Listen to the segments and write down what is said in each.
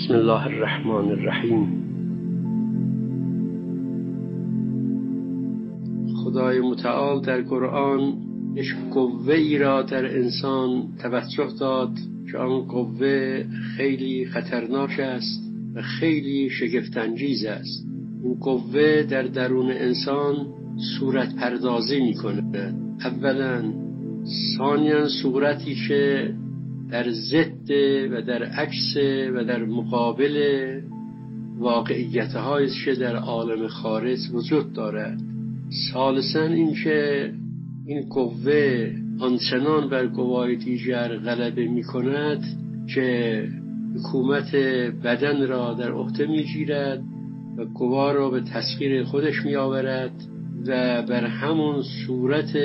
بسم الله الرحمن الرحیم. خدای متعال در قرآن قوه ای را در انسان توجه داد که آن قوه خیلی خطرناک است و خیلی شگفت‌انگیز است. این قوه در درون انسان صورت پردازی می‌کند. اولا، ثانیاً صورتی که در ضد و در عکس و در مقابل واقعیت‌هایی که در عالم خارج وجود دارد. ثالثاً اینکه این قوه آنچنان بر قوای دیگر غلبه می‌کند که حکومت بدن را در عهده می‌گیرد و قوا را به تسخیر خودش می‌آورد و بر همون صورت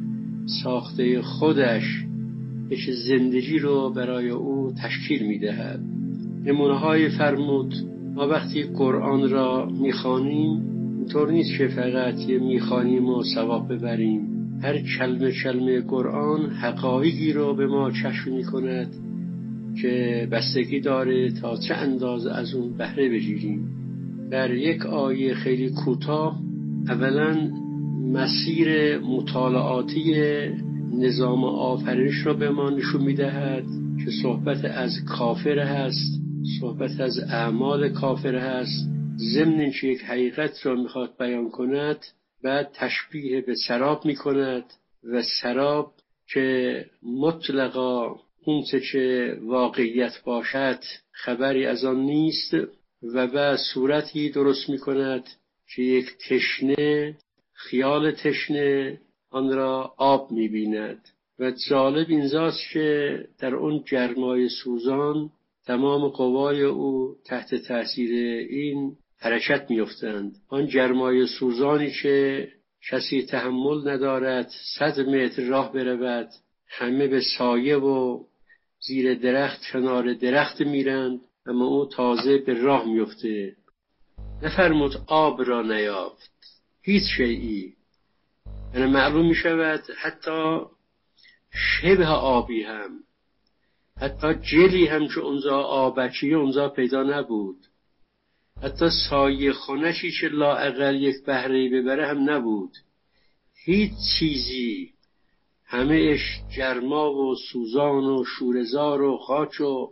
ساخته خودش یک زندگی رو برای او تشکیل می‌دهد. نمونه‌های فرمود ما وقتی قرآن را می‌خوانیم اینطور نیست که فقط می‌خوانیم و ثواب ببریم. هر کلمه قرآن حقایقی رو به ما کشف می‌کند که بستگی داره تا چه اندازه از اون بهره بگیریم. در یک آیه خیلی کوتاه اولا مسیر مطالعاتی نظام آفرینش را به ما نشون می‌دهد که صحبت از کافر هست، صحبت از اعمال کافر هست، ضمن اینکه یک حقیقت را می‌خواد بیان کند بعد تشبیه به سراب می‌کند و سراب که مطلقا اون چه واقعیت باشد خبری از آن نیست و بعد صورتی درست می‌کند که یک تشنه خیال تشنه آن را آب می‌بیند و جالب اینجاست که در اون گرمای سوزان تمام قوای او تحت تاثیر این حرکت می‌افتند. آن گرمای سوزانی که کسی تحمل ندارد 100 متر راه برود، همه به سایه و زیر درخت کنار درخت میرند، اما او تازه به راه میفته. نفرمود آب را نیافت، هیچ شیئی. یعنی معلوم می شود حتی شبه آبی هم، حتی جلی هم که اونجا آبکی اونجا پیدا نبود، حتی سایه خونشی که لااقل یک بهره ببره هم نبود. هیچ چیزی، همه اش گرما و سوزان و شورزار و خاک و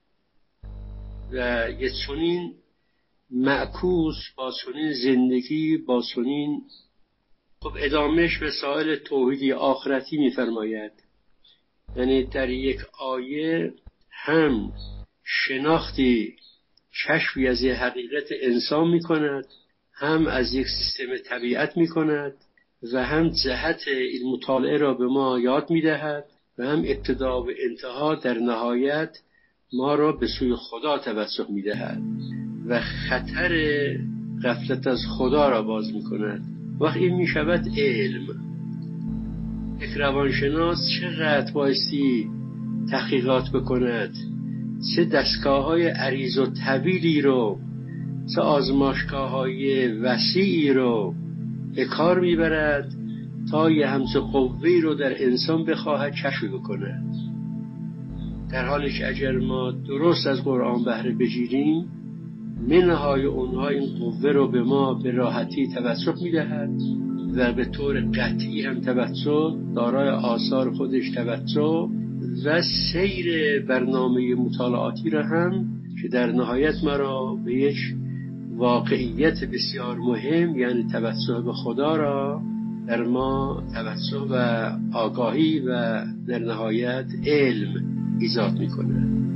یه چنین معکوس با چنین زندگی با چنین. خب ادامهش مسائل توحیدی آخرتی می‌فرماید. یعنی در یک آیه هم شناختی کشفی از یه حقیقت انسان می‌کند، هم از یک سیستم طبیعت می‌کند و هم جهت این مطالعه را به ما یاد می‌دهد و هم ابتدا و انتها در نهایت ما را به سوی خدا توجه می‌دهد و خطر غفلت از خدا را باز می‌کند. وقت این می شود علم. یک روانشناس چقدر بایستی تحقیقات بکند، چه دستگاه‌های عریض و طویلی رو، چه آزمایشگاه‌های وسیعی رو به کار میبرد تا یه همچه قوه‌ای رو در انسان بخواهد کشف بکند. در حالی که اگر ما درست از قرآن بهره بگیریم منهای اونها این قوه رو به ما به راحتی توسط میدهد و به طور قطعی هم توسط دارای آثار خودش توسط و سیر برنامه مطالعاتی را هم که در نهایت ما را به یک واقعیت بسیار مهم یعنی توسط به خدا را در ما توسط و آگاهی و در نهایت علم ایجاد میکنه.